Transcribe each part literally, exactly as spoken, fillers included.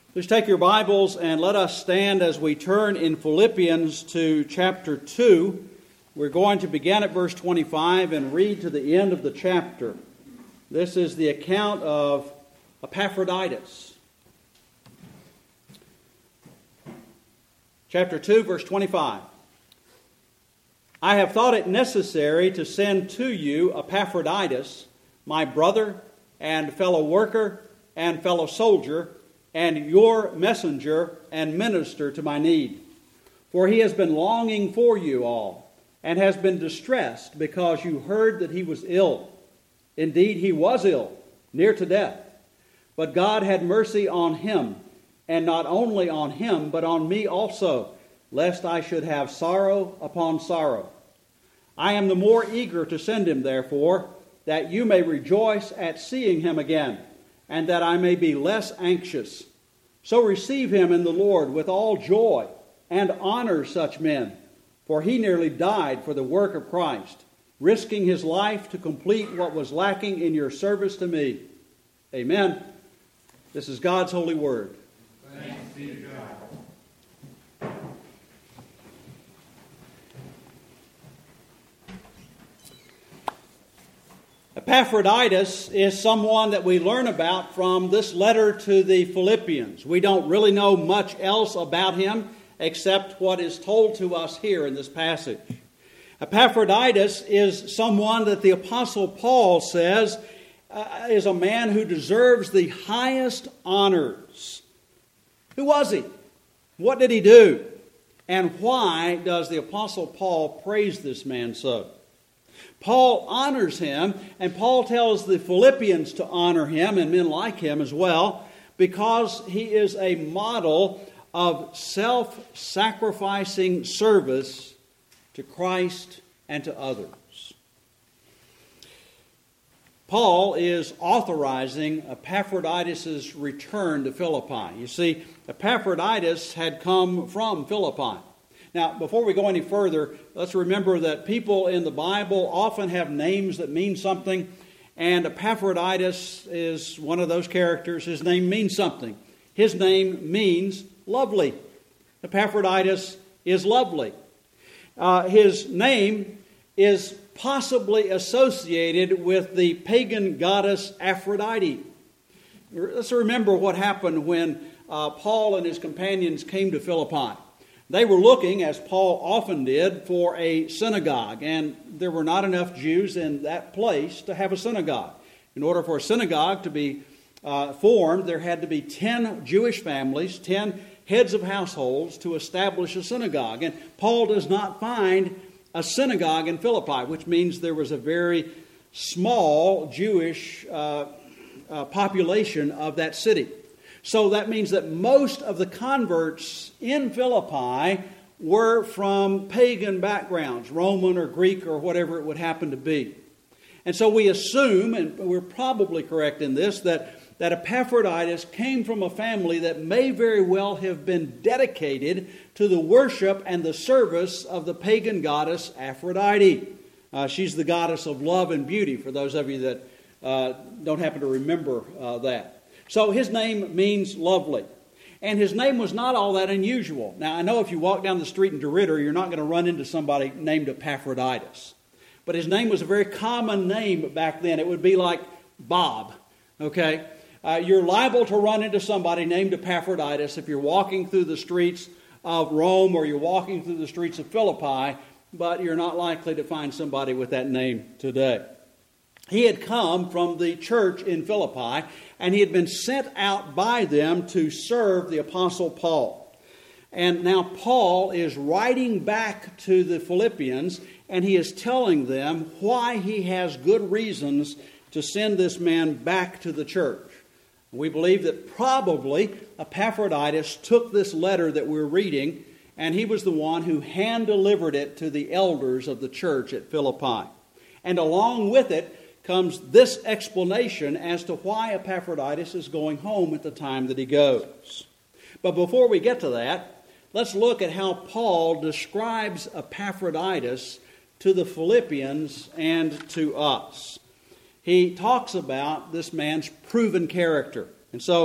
Please take your Bibles and let us stand as we turn in Philippians to chapter two. We're going to begin at verse twenty-five and read to the end of the chapter. This is the account of Epaphroditus. Chapter two, verse twenty-five. I have thought it necessary to send to you Epaphroditus, my brother and fellow worker and fellow soldier, and your messenger and minister to my need. For he has been longing for you all, and has been distressed because you heard that he was ill. Indeed, he was ill, near to death. But God had mercy on him, and not only on him, but on me also, lest I should have sorrow upon sorrow. I am the more eager to send him, therefore, that you may rejoice at seeing him again, and that I may be less anxious. So receive him in the Lord with all joy, and honor such men, for he nearly died for the work of Christ, risking his life to complete what was lacking in your service to me. Amen. This is God's holy word. Thanks be to God. Epaphroditus is someone that we learn about from this letter to the Philippians. We don't really know much else about him except what is told to us here in this passage. Epaphroditus is someone that the Apostle Paul says uh, is a man who deserves the highest honors. Who was he? What did he do? And why does the Apostle Paul praise this man so? Paul honors him, and Paul tells the Philippians to honor him, and men like him as well, because he is a model of self-sacrificing service to Christ and to others. Paul is authorizing Epaphroditus' return to Philippi. You see, Epaphroditus had come from Philippi. Now, before we go any further, let's remember that people in the Bible often have names that mean something, and Epaphroditus is one of those characters. His name means something. His name means lovely. Epaphroditus is lovely. Uh, his name is possibly associated with the pagan goddess Aphrodite. Let's remember what happened when uh, Paul and his companions came to Philippi. They were looking, as Paul often did, for a synagogue, and there were not enough Jews in that place to have a synagogue. In order for a synagogue to be uh, formed, there had to be ten Jewish families, ten heads of households to establish a synagogue. And Paul does not find a synagogue in Philippi, which means there was a very small Jewish uh, uh, population of that city. So that means that most of the converts in Philippi were from pagan backgrounds, Roman or Greek or whatever it would happen to be. And so we assume, and we're probably correct in this, that, that Epaphroditus came from a family that may very well have been dedicated to the worship and the service of the pagan goddess Aphrodite. Uh, she's the goddess of love and beauty, for those of you that uh, don't happen to remember uh, that. So his name means lovely. And his name was not all that unusual. Now, I know if you walk down the street in DeRidder, you're not going to run into somebody named Epaphroditus. But his name was a very common name back then. It would be like Bob, okay? Uh, you're liable to run into somebody named Epaphroditus if you're walking through the streets of Rome or you're walking through the streets of Philippi, but you're not likely to find somebody with that name today. He had come from the church in Philippi, and he had been sent out by them to serve the Apostle Paul. And now Paul is writing back to the Philippians, and he is telling them why he has good reasons to send this man back to the church. We believe that probably Epaphroditus took this letter that we're reading, and he was the one who hand-delivered it to the elders of the church at Philippi. And along with it comes this explanation as to why Epaphroditus is going home at the time that he goes. But before we get to that, let's look at how Paul describes Epaphroditus to the Philippians and to us. He talks about this man's proven character. And so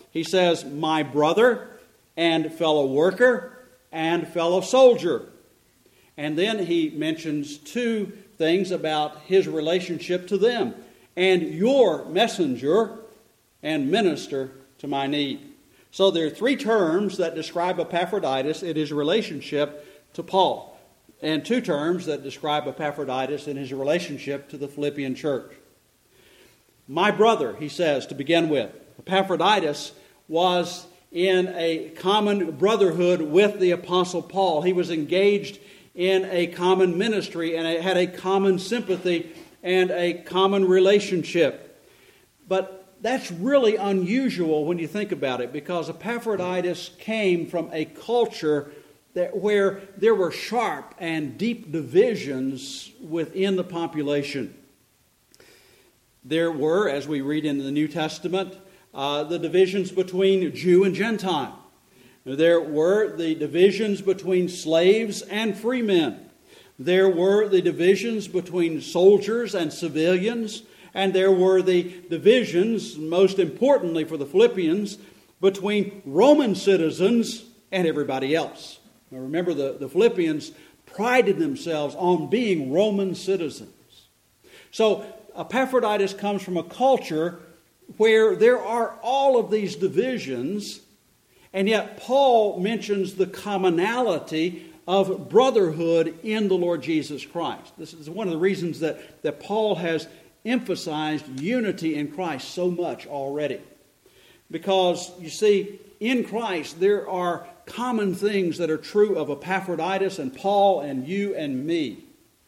he says, my brother and fellow worker and fellow soldier. And then he mentions two things about his relationship to them. And your messenger and minister to my need. So there are three terms that describe Epaphroditus in his relationship to Paul. And two terms that describe Epaphroditus in his relationship to the Philippian church. My brother, he says, to begin with. Epaphroditus was in a common brotherhood with the Apostle Paul. He was engaged in a common ministry and had a common sympathy and a common relationship. But that's really unusual when you think about it, because Epaphroditus came from a culture that where there were sharp and deep divisions within the population. There were, as we read in the New Testament, uh, the divisions between Jew and Gentile. There were the divisions between slaves and free men. There were the divisions between soldiers and civilians. And there were the divisions, most importantly for the Philippians, between Roman citizens and everybody else. Now remember, the, the Philippians prided themselves on being Roman citizens. So Epaphroditus comes from a culture where there are all of these divisions, and yet Paul mentions the commonality of brotherhood in the Lord Jesus Christ. This is one of the reasons that, that Paul has emphasized unity in Christ so much already. Because, you see, in Christ there are common things that are true of Epaphroditus and Paul and you and me.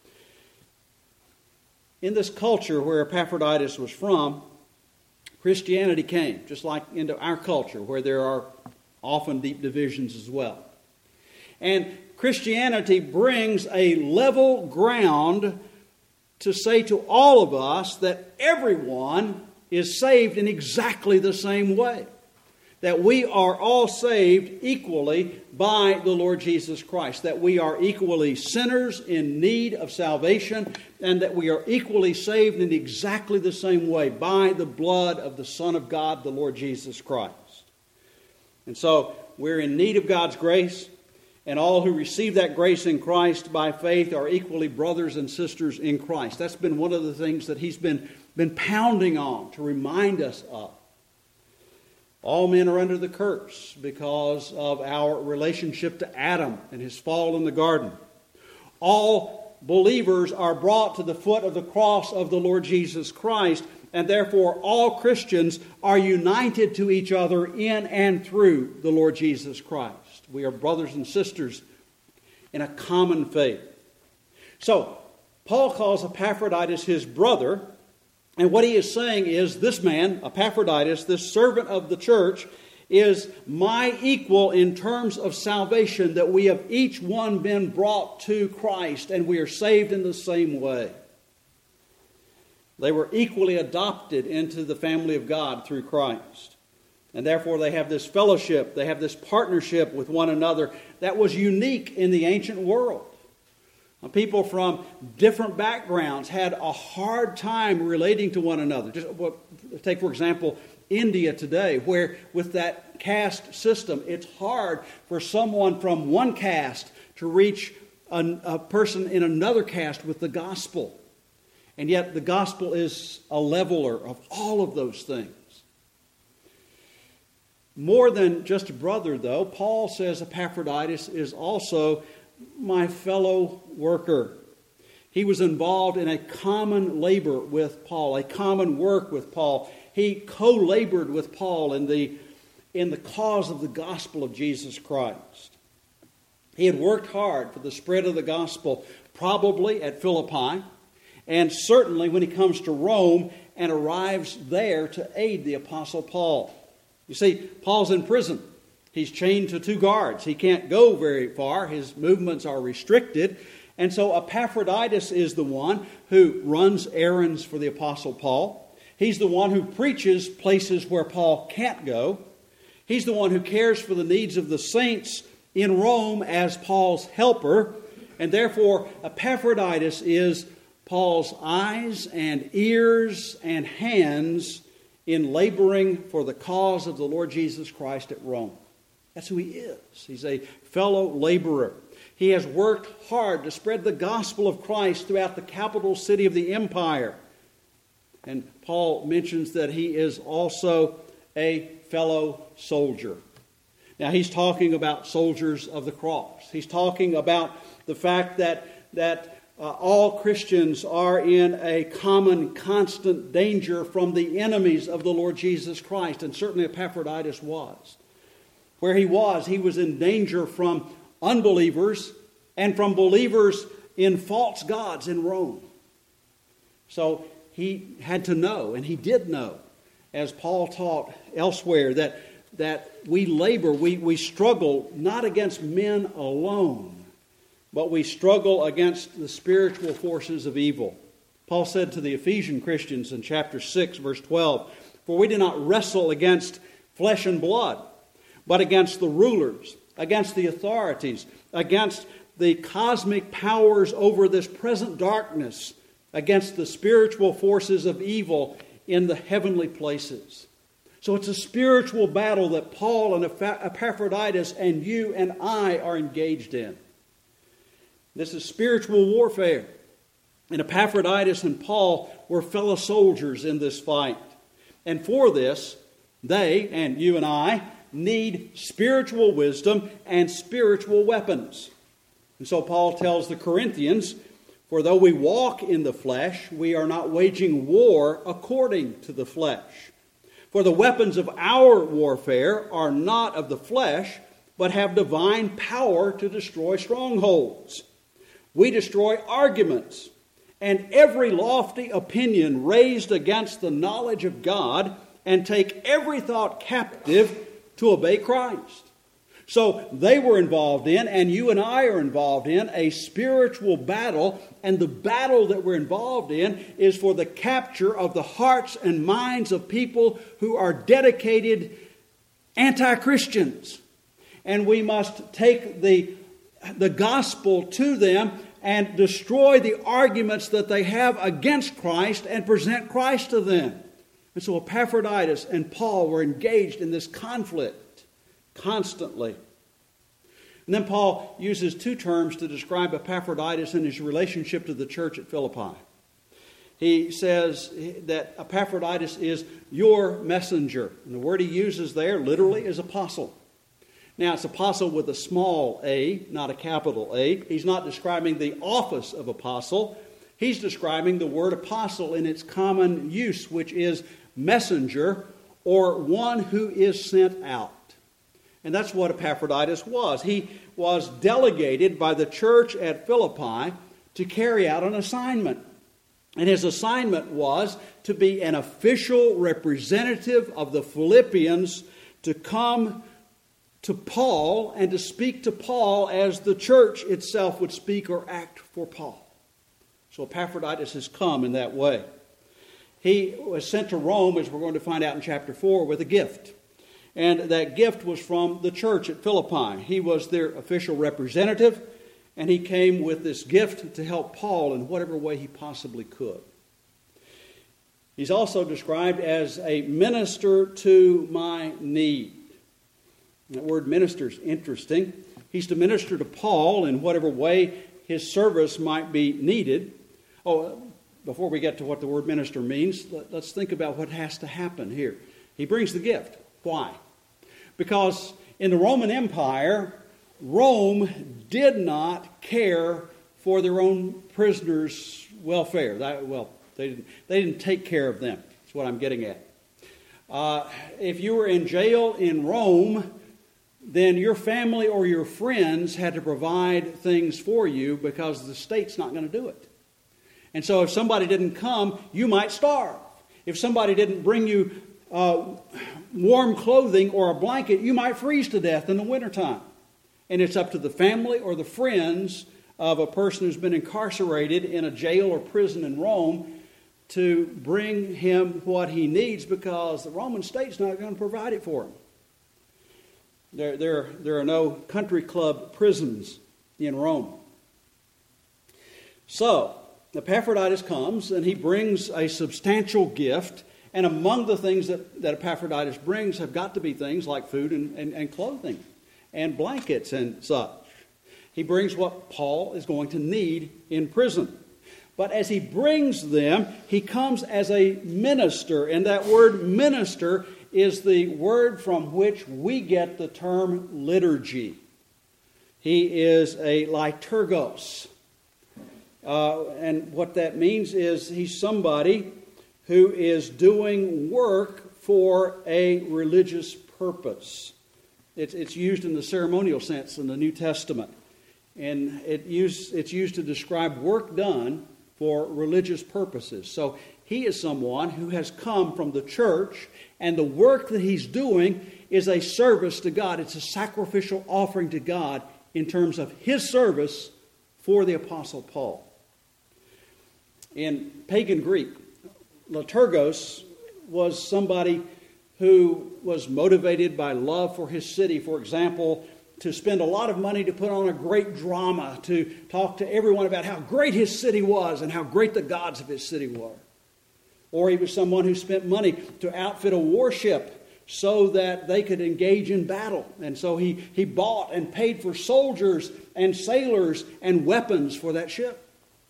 In this culture where Epaphroditus was from, Christianity came, just like into our culture, where there are often deep divisions as well. And Christianity brings a level ground to say to all of us that everyone is saved in exactly the same way. That we are all saved equally by the Lord Jesus Christ. That we are equally sinners in need of salvation, and that we are equally saved in exactly the same way by the blood of the Son of God, the Lord Jesus Christ. And so we're in need of God's grace, and all who receive that grace in Christ by faith are equally brothers and sisters in Christ. That's been one of the things that he's been, been pounding on to remind us of. All men are under the curse because of our relationship to Adam and his fall in the garden. All believers are brought to the foot of the cross of the Lord Jesus Christ, and therefore all Christians are united to each other in and through the Lord Jesus Christ. We are brothers and sisters in a common faith. So, Paul calls Epaphroditus his brother. And what he is saying is, this man, Epaphroditus, this servant of the church, is my equal in terms of salvation, that we have each one been brought to Christ and we are saved in the same way. They were equally adopted into the family of God through Christ. And therefore they have this fellowship, they have this partnership with one another that was unique in the ancient world. People from different backgrounds had a hard time relating to one another. Just take, for example, India today, where with that caste system, it's hard for someone from one caste to reach a, a person in another caste with the gospel. And yet the gospel is a leveler of all of those things. More than just a brother, though, Paul says Epaphroditus is also my fellow worker. He was involved in a common labor with Paul, a common work with Paul. He co-labored with Paul in the, in the cause of the gospel of Jesus Christ. He had worked hard for the spread of the gospel, probably at Philippi, and certainly when he comes to Rome and arrives there to aid the Apostle Paul. You see, Paul's in prison. He's chained to two guards. He can't go very far. His movements are restricted. And so Epaphroditus is the one who runs errands for the Apostle Paul. He's the one who preaches places where Paul can't go. He's the one who cares for the needs of the saints in Rome as Paul's helper. And therefore, Epaphroditus is Paul's eyes and ears and hands in laboring for the cause of the Lord Jesus Christ at Rome. That's who he is. He's a fellow laborer. He has worked hard to spread the gospel of Christ throughout the capital city of the empire. And Paul mentions that he is also a fellow soldier. Now, he's talking about soldiers of the cross. He's talking about the fact that, that uh, all Christians are in a common, constant danger from the enemies of the Lord Jesus Christ. And certainly Epaphroditus was. Where he was, he was in danger from unbelievers and from believers in false gods in Rome. So he had to know, and he did know, as Paul taught elsewhere, that, that we labor, we, we struggle not against men alone, but we struggle against the spiritual forces of evil. Paul said to the Ephesian Christians in chapter six, verse twelve, "For we do not wrestle against flesh and blood, but against the rulers, against the authorities, against the cosmic powers over this present darkness, against the spiritual forces of evil in the heavenly places." So it's a spiritual battle that Paul and Epaphroditus and you and I are engaged in. This is spiritual warfare. And Epaphroditus and Paul were fellow soldiers in this fight. And for this, they, and you and I, need spiritual wisdom and spiritual weapons. And so Paul tells the Corinthians, "For though we walk in the flesh, we are not waging war according to the flesh. For the weapons of our warfare are not of the flesh, but have divine power to destroy strongholds. We destroy arguments and every lofty opinion raised against the knowledge of God, and take every thought captive to obey Christ." So they were involved in, and you and I are involved in, a spiritual battle. And the battle that we're involved in is for the capture of the hearts and minds of people who are dedicated anti-Christians. And we must take the, the gospel to them and destroy the arguments that they have against Christ and present Christ to them. And so Epaphroditus and Paul were engaged in this conflict constantly. And then Paul uses two terms to describe Epaphroditus and his relationship to the church at Philippi. He says that Epaphroditus is your messenger. And the word he uses there literally is apostle. Now, it's apostle with a small a, not a capital A. He's not describing the office of apostle. He's describing the word apostle in its common use, which is messenger, or one who is sent out. And that's what Epaphroditus was. He was delegated by the church at Philippi to carry out an assignment. And his assignment was to be an official representative of the Philippians to come to Paul and to speak to Paul as the church itself would speak or act for Paul. So Epaphroditus has come in that way. He was sent to Rome, as we're going to find out in chapter four, with a gift. And that gift was from the church at Philippi. He was their official representative, and he came with this gift to help Paul in whatever way he possibly could. He's also described as a minister to my need. That word minister is interesting. He's to minister to Paul in whatever way his service might be needed. Oh, before we get to what the word minister means, let's think about what has to happen here. He brings the gift. Why? Because in the Roman Empire, Rome did not care for their own prisoners' welfare. That, well, they didn't, they didn't take care of them. That's what I'm getting at. Uh, if you were in jail in Rome, then your family or your friends had to provide things for you because the state's not going to do it. And so if somebody didn't come, you might starve. If somebody didn't bring you uh, warm clothing or a blanket, you might freeze to death in the wintertime. And it's up to the family or the friends of a person who's been incarcerated in a jail or prison in Rome to bring him what he needs, because the Roman state's not going to provide it for him. There, there, there are no country club prisons in Rome. So, Epaphroditus comes and he brings a substantial gift, And among the things that, that Epaphroditus brings have got to be things like food and, and, and clothing and blankets and such. He brings what Paul is going to need in prison. But as he brings them, he comes as a minister. And that word minister is the word from which we get the term liturgy. He is a liturgos. Uh, and what that means is he's somebody who is doing work for a religious purpose. It's, it's used in the ceremonial sense in the New Testament. And it use, it's used to describe work done for religious purposes. So he is someone who has come from the church, and the work that he's doing is a service to God. It's a sacrificial offering to God in terms of his service for the Apostle Paul. In pagan Greek, liturgos was somebody who was motivated by love for his city. For example, to spend a lot of money to put on a great drama, to talk to everyone about how great his city was and how great the gods of his city were. Or he was someone who spent money to outfit a warship so that they could engage in battle. And so he, he bought and paid for soldiers and sailors and weapons for that ship.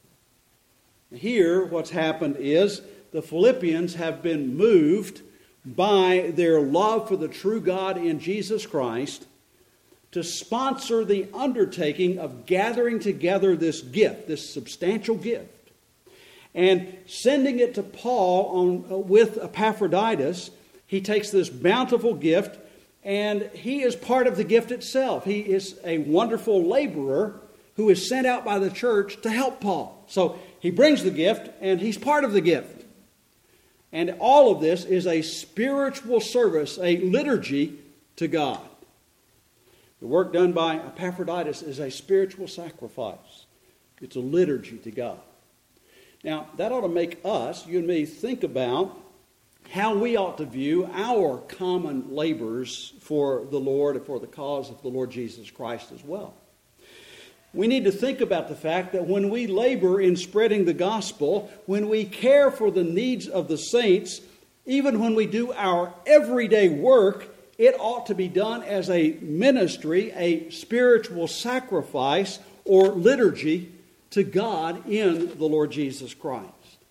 Here, what's happened is the Philippians have been moved by their love for the true God in Jesus Christ to sponsor the undertaking of gathering together this gift, this substantial gift, and sending it to Paul on, uh, with Epaphroditus. He takes this bountiful gift, and he is part of the gift itself. He is a wonderful laborer who is sent out by the church to help Paul. So he brings the gift, and he's part of the gift. And all of this is a spiritual service, a liturgy to God. The work done by Epaphroditus is a spiritual sacrifice. It's a liturgy to God. Now, that ought to make us, you and me, think about how we ought to view our common labors for the Lord and for the cause of the Lord Jesus Christ as well. We need to think about the fact that when we labor in spreading the gospel, when we care for the needs of the saints, even when we do our everyday work, it ought to be done as a ministry, a spiritual sacrifice or liturgy to God in the Lord Jesus Christ.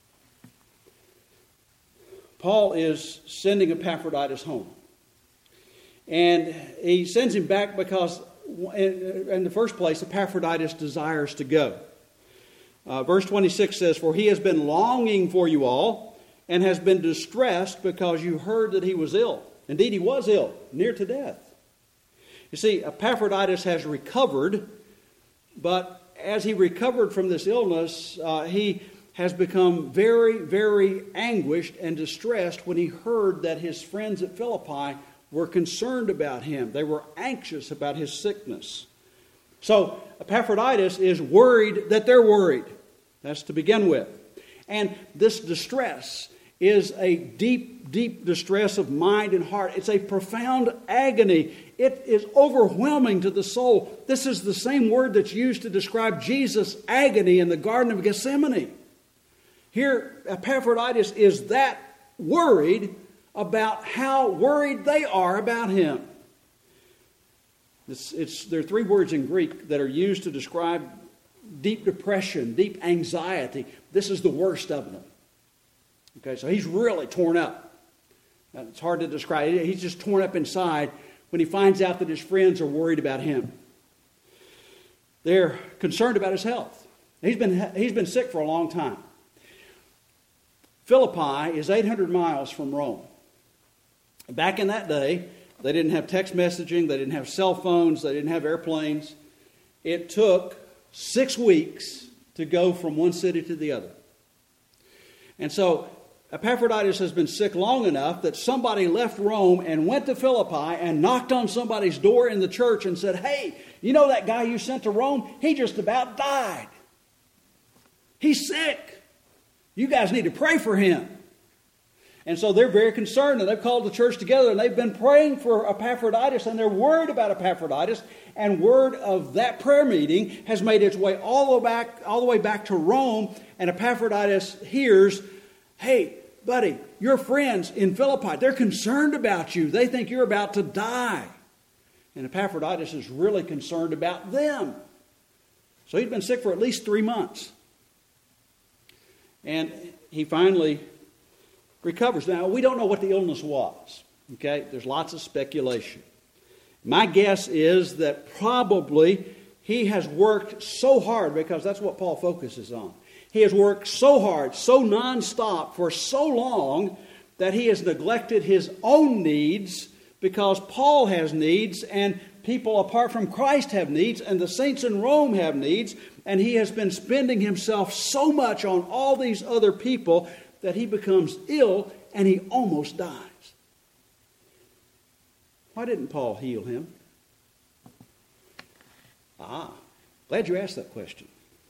Paul is sending Epaphroditus home. And he sends him back because, in the first place, Epaphroditus desires to go. Uh, verse twenty-six says, "For he has been longing for you all and has been distressed because you heard that he was ill." Indeed, he was ill, near to death. You see, Epaphroditus has recovered, but as he recovered from this illness, uh, he has become very, very anguished and distressed when he heard that his friends at Philippi were concerned about him. They were anxious about his sickness. So Epaphroditus is worried that they're worried. That's to begin with. And this distress is a deep, deep distress of mind and heart. It's a profound agony. It is overwhelming to the soul. This is the same word that's used to describe Jesus' agony in the Garden of Gethsemane. Here, Epaphroditus is that worried about how worried they are about him. It's, it's, there are three words in Greek that are used to describe deep depression, deep anxiety. This is the worst of them. Okay, so he's really torn up. It's hard to describe. He's just torn up inside when he finds out that his friends are worried about him. They're concerned about his health. He's been, he's been sick for a long time. Philippi is eight hundred miles from Rome. Back in that day, they didn't have text messaging, they didn't have cell phones, they didn't have airplanes. It took six weeks to go from one city to the other. And so Epaphroditus has been sick long enough that somebody left Rome and went to Philippi and knocked on somebody's door in the church and said, "Hey, you know that guy you sent to Rome? He just about died. He's sick. You guys need to pray for him." And so they're very concerned, and they've called the church together, and they've been praying for Epaphroditus, and they're worried about Epaphroditus, and word of that prayer meeting has made its way all the way back, all the way back to Rome, and Epaphroditus hears, "Hey, buddy, your friends in Philippi, they're concerned about you. They think you're about to die. And Epaphroditus is really concerned about them. So he'd been sick for at least three months. And he finally recovers. Now, we don't know what the illness was. Okay? There's lots of speculation. My guess is that probably he has worked so hard, because that's what Paul focuses on. He has worked so hard, so nonstop for so long that he has neglected his own needs, because Paul has needs and people apart from Christ have needs and the saints in Rome have needs, and he has been spending himself so much on all these other people that he becomes ill and he almost dies. Why didn't Paul heal him? Ah, glad you asked that question.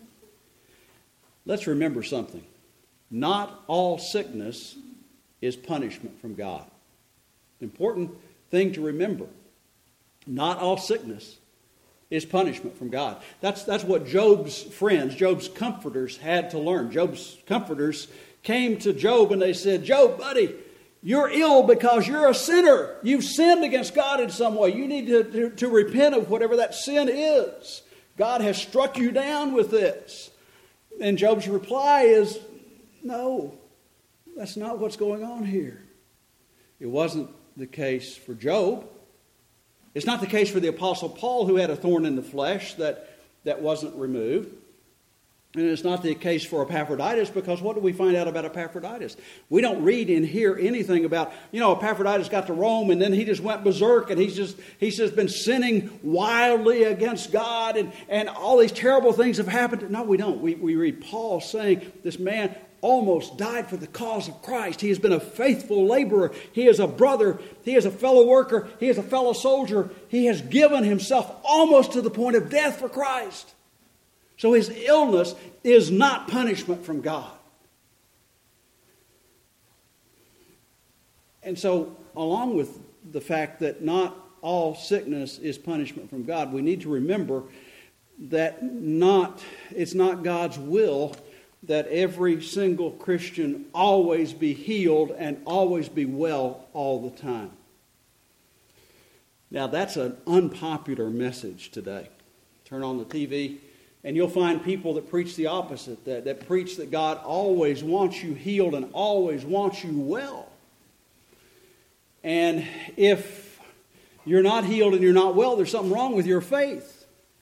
Let's remember something. Not all sickness is punishment from God. Important thing to remember. Not all sickness is punishment from God. That's, that's what Job's friends, Job's comforters had to learn. Job's comforters came to Job and they said, Job, buddy, you're ill because you're a sinner. You've sinned against God in some way. You need to, to, to repent of whatever that sin is. God has struck you down with this. And Job's reply is, no, that's not what's going on here. It wasn't the case for Job. It's not the case for the Apostle Paul, who had a thorn in the flesh that, that wasn't removed. And it's not the case for Epaphroditus, because what do we find out about Epaphroditus? We don't read and hear anything about, you know, Epaphroditus got to Rome and then he just went berserk and he's just he's just been sinning wildly against God and, and all these terrible things have happened. No, we don't. We, we read Paul saying this man almost died for the cause of Christ. He has been a faithful laborer. He is a brother. He is a fellow worker. He is a fellow soldier. He has given himself almost to the point of death for Christ. So his illness is not punishment from God. And so, along with the fact that not all sickness is punishment from God, we need to remember that not it's not God's will that every single Christian always be healed and always be well all the time. Now, that's an unpopular message today. Turn on the T V, and you'll find people that preach the opposite, that, that preach that God always wants you healed and always wants you well. And if you're not healed and you're not well, there's something wrong with your faith.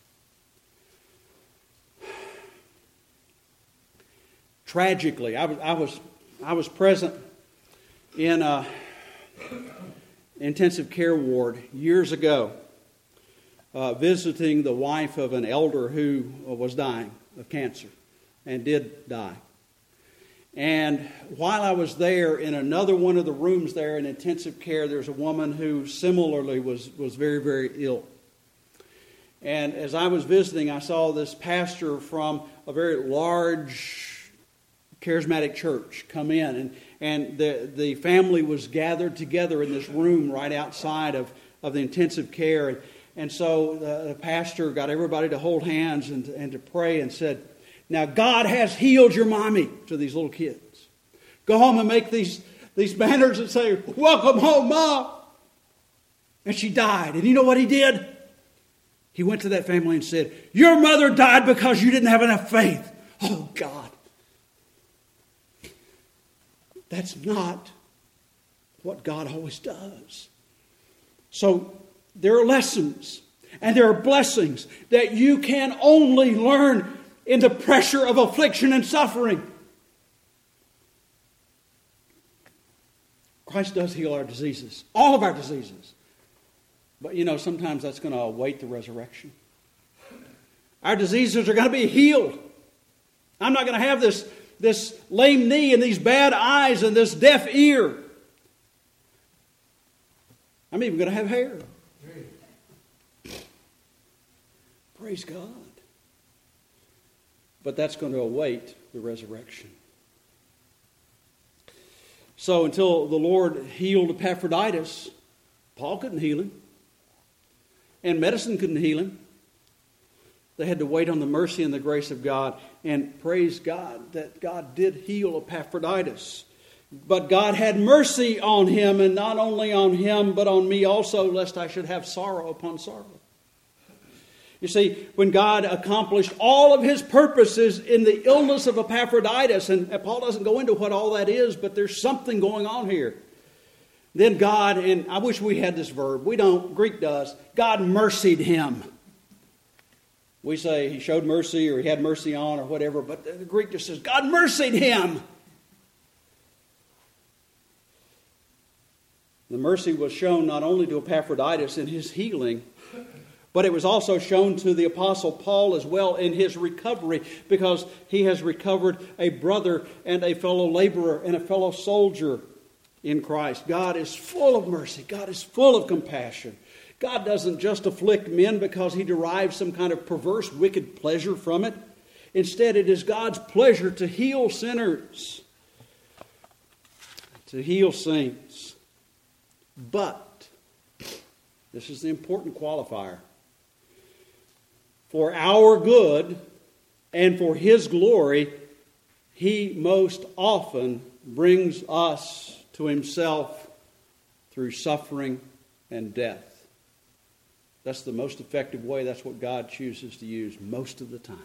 Tragically, I was I was I was present in a intensive care ward years ago, uh, visiting the wife of an elder who was dying of cancer and did die. And while I was there, in another one of the rooms there in intensive care, there's a woman who similarly was was very, very ill. And as I was visiting, I saw this pastor from a very large charismatic church come in, and, and the, the family was gathered together in this room right outside of, of the intensive care. And, and so the, the pastor got everybody to hold hands and, and to pray and said, now God has healed your mommy, to these little kids. Go home and make these, these banners that say, welcome home, Mom. And she died. And you know what he did? He went to that family and said, your mother died because you didn't have enough faith. Oh, God. That's not what God always does. So there are lessons and there are blessings that you can only learn in the pressure of affliction and suffering. Christ does heal our diseases, all of our diseases. But you know, sometimes that's going to await the resurrection. Our diseases are going to be healed. I'm not going to have this This lame knee and these bad eyes and this deaf ear. I'm even going to have hair. Praise God. But that's going to await the resurrection. So until the Lord healed Epaphroditus, Paul couldn't heal him. And medicine couldn't heal him. They had to wait on the mercy and the grace of God. And praise God that God did heal Epaphroditus. But God had mercy on him, and not only on him, but on me also, lest I should have sorrow upon sorrow. You see, when God accomplished all of his purposes in the illness of Epaphroditus, and Paul doesn't go into what all that is, but there's something going on here. Then God, and I wish we had this verb, we don't, Greek does, God mercied him. We say he showed mercy or he had mercy on or whatever, but the Greek just says God mercied him. The mercy was shown not only to Epaphroditus in his healing, but it was also shown to the Apostle Paul as well in his recovery, because he has recovered a brother and a fellow laborer and a fellow soldier in Christ. God is full of mercy. God is full of compassion. God doesn't just afflict men because he derives some kind of perverse, wicked pleasure from it. Instead, it is God's pleasure to heal sinners, to heal saints. But, this is the important qualifier, for our good and for his glory, he most often brings us to himself through suffering and death. That's the most effective way. That's what God chooses to use most of the time.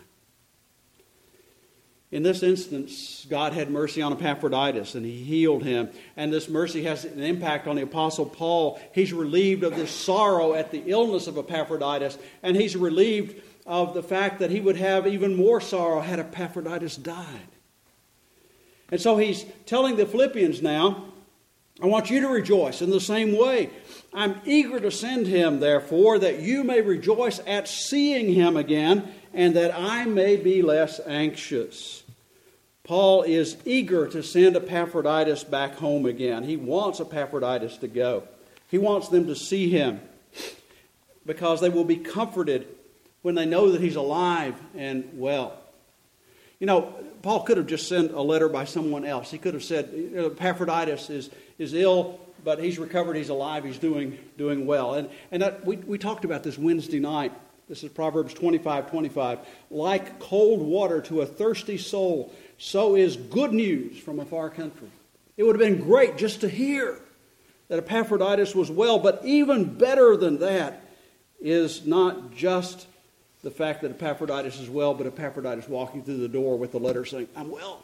In this instance, God had mercy on Epaphroditus and he healed him. And this mercy has an impact on the Apostle Paul. He's relieved of this sorrow at the illness of Epaphroditus. And he's relieved of the fact that he would have even more sorrow had Epaphroditus died. And so he's telling the Philippians now, I want you to rejoice in the same way. I'm eager to send him, therefore, that you may rejoice at seeing him again, and that I may be less anxious. Paul is eager to send Epaphroditus back home again. He wants Epaphroditus to go. He wants them to see him because they will be comforted when they know that he's alive and well. You know, Paul could have just sent a letter by someone else. He could have said, Epaphroditus is, is ill, but he's recovered, he's alive, he's doing, doing well. And, and that, we, we talked about this Wednesday night. This is Proverbs twenty-five twenty-five. Like cold water to a thirsty soul, so is good news from a far country. It would have been great just to hear that Epaphroditus was well, but even better than that is not just the fact that Epaphroditus is well, but Epaphroditus walking through the door with the letter saying, I'm well.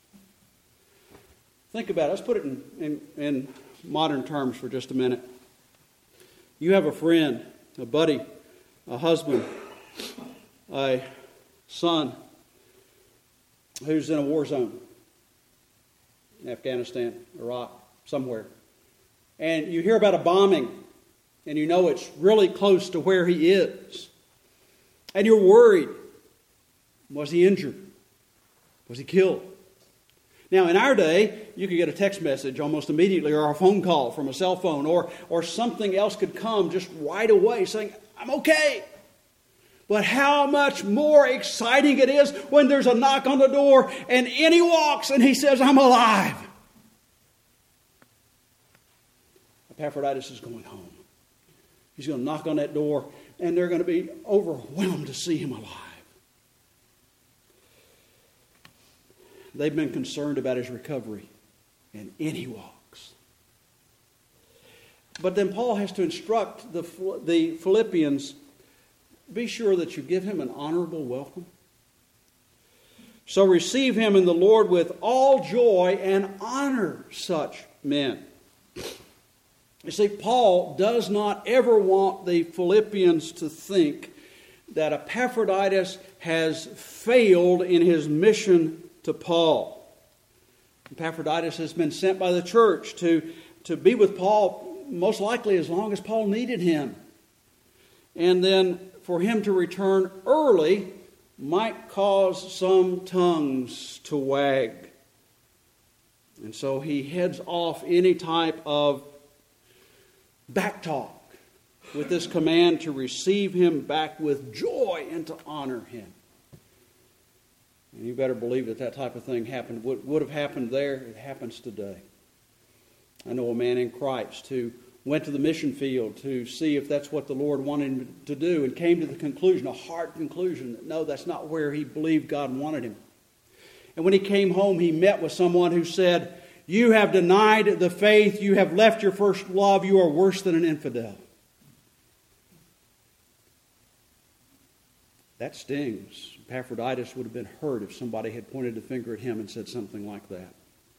Think about it. Let's put it in, in, in modern terms for just a minute. You have a friend, a buddy, a husband, a son who's in a war zone in Afghanistan, Iraq, somewhere. And you hear about a bombing, and you know it's really close to where he is. And you're worried. Was he injured? Was he killed? Now, in our day, you could get a text message almost immediately, or a phone call from a cell phone, or, or something else could come just right away saying, I'm okay. But how much more exciting it is when there's a knock on the door and in he walks and he says, I'm alive. Epaphroditus is going home. He's going to knock on that door and they're going to be overwhelmed to see him alive. They've been concerned about his recovery, and in he walks. But then Paul has to instruct the, the Philippians, be sure that you give him an honorable welcome. So receive him in the Lord with all joy and honor such men. You see, Paul does not ever want the Philippians to think that Epaphroditus has failed in his mission to Paul. Epaphroditus has been sent by the church to, to be with Paul, most likely as long as Paul needed him. And then for him to return early might cause some tongues to wag. And so he heads off any type of backtalk with this command to receive him back with joy and to honor him. And you better believe that that type of thing happened. What would have happened there, it happens today. I know a man in Christ who went to the mission field to see if that's what the Lord wanted him to do, and came to the conclusion, a hard conclusion, that no, that's not where he believed God wanted him. And when he came home, he met with someone who said, You have denied the faith. You have left your first love. You are worse than an infidel. That stings. Epaphroditus would have been hurt if somebody had pointed a finger at him and said something like that.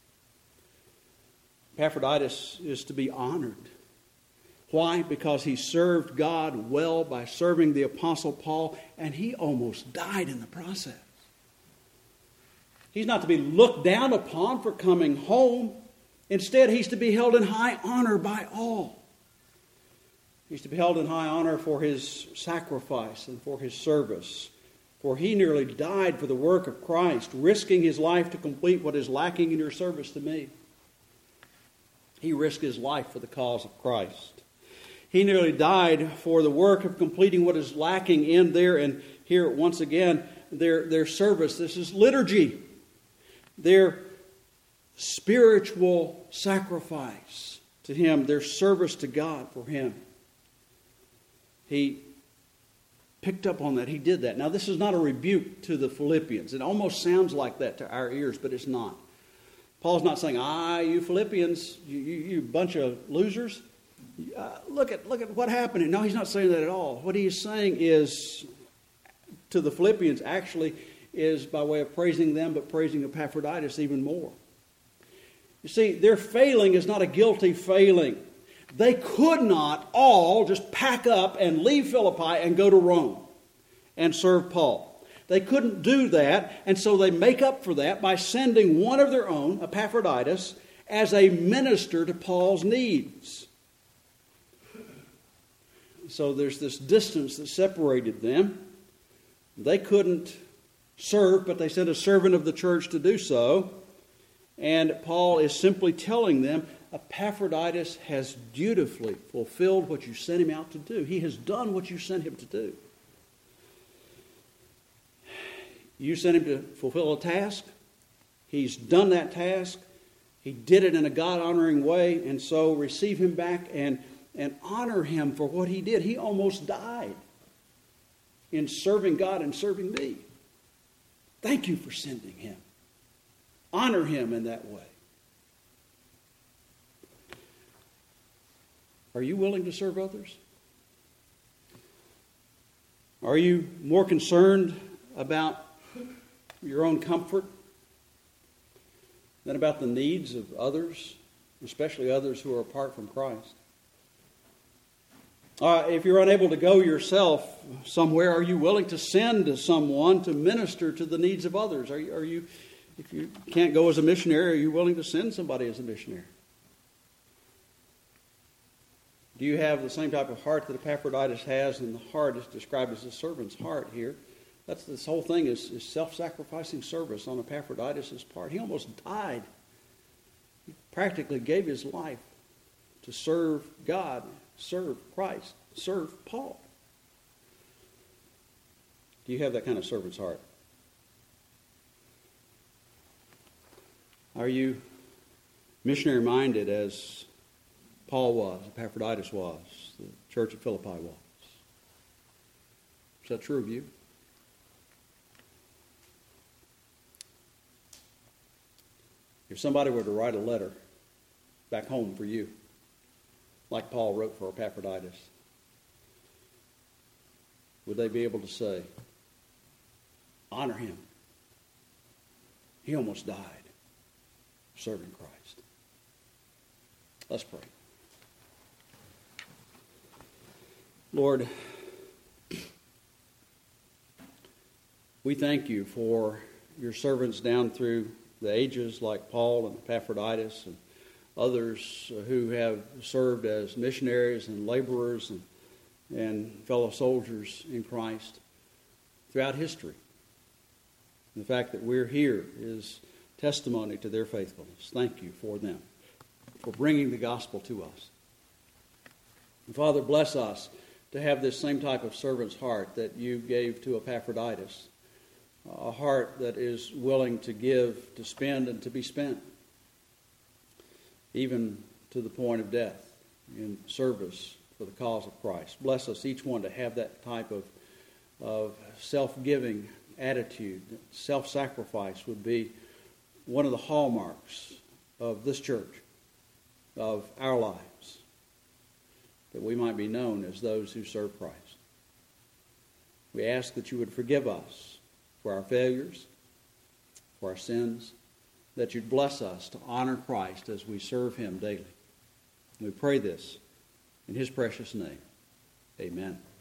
Epaphroditus is to be honored. Why? Because he served God well by serving the Apostle Paul, and he almost died in the process. He's not to be looked down upon for coming home. Instead, he's to be held in high honor by all. He's to be held in high honor for his sacrifice and for his service. For he nearly died for the work of Christ, risking his life to complete what is lacking in your service to me. He risked his life for the cause of Christ. He nearly died for the work of completing what is lacking in there. And here, once again, their, their service. This is liturgy. Their spiritual sacrifice to him. Their service to God for him. He picked up on that. He did that. Now, this is not a rebuke to the Philippians. It almost sounds like that to our ears, but it's not. Paul's not saying, ah, you Philippians, you, you, you bunch of losers. Uh, look at look at what happened. No, he's not saying that at all. What he is saying is, to the Philippians, actually, is by way of praising them, but praising Epaphroditus even more. You see, their failing is not a guilty failing. They could not all just pack up and leave Philippi and go to Rome and serve Paul. They couldn't do that, and so they make up for that by sending one of their own, Epaphroditus, as a minister to Paul's needs. So there's this distance that separated them. They couldn't serve, but they sent a servant of the church to do so. And Paul is simply telling them, Epaphroditus has dutifully fulfilled what you sent him out to do. He has done what you sent him to do. You sent him to fulfill a task. He's done that task. He did it in a God-honoring way, and so receive him back and, and honor him for what he did. He almost died in serving God and serving me. Thank you for sending him. Honor him in that way. Are you willing to serve others? Are you more concerned about your own comfort than about the needs of others, especially others who are apart from Christ? Uh, if you're unable to go yourself somewhere, are you willing to send someone to minister to the needs of others? Are you, are you, if you can't go as a missionary, are you willing to send somebody as a missionary? Do you have the same type of heart that Epaphroditus has? And the heart is described as a servant's heart here. That's this whole thing is, is self-sacrificing service on Epaphroditus' part. He almost died. He practically gave his life to serve God, serve Christ, serve Paul. Do you have that kind of servant's heart? Are you missionary-minded as Paul was, Epaphroditus was, the church at Philippi was? Is that true of you? If somebody were to write a letter back home for you, like Paul wrote for Epaphroditus, would they be able to say, honor him? He almost died serving Christ. Let's pray. Lord, we thank you for your servants down through the ages like Paul and Epaphroditus and others who have served as missionaries and laborers and, and fellow soldiers in Christ throughout history. And the fact that we're here is testimony to their faithfulness. Thank you for them, for bringing the gospel to us. And Father, bless us to have this same type of servant's heart that you gave to Epaphroditus, a heart that is willing to give, to spend, and to be spent, even to the point of death in service for the cause of Christ. Bless us each one to have that type of, of self-giving attitude. Self-sacrifice would be one of the hallmarks of this church, of our lives, that we might be known as those who serve Christ. We ask that you would forgive us for our failures, for our sins, that you'd bless us to honor Christ as we serve him daily. We pray this in his precious name. Amen.